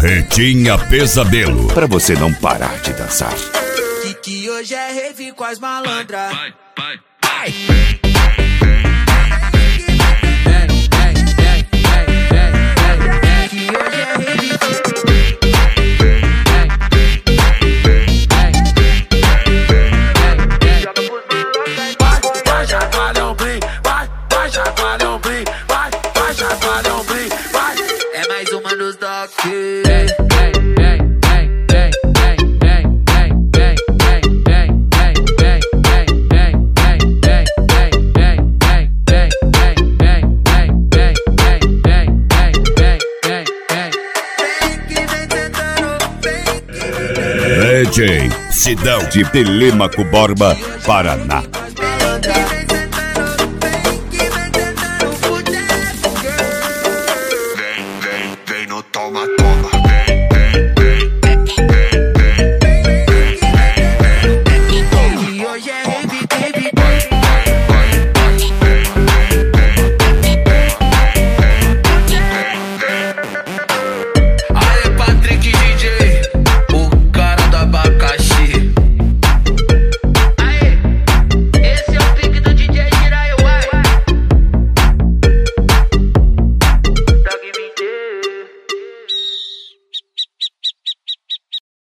Pretinha Pesadelo. Pra você não parar de dançar. Que hoje é rave com as malandras. Vai. É mais uma dos toques. DJ Sidão de Telêmaco Borba, Paraná.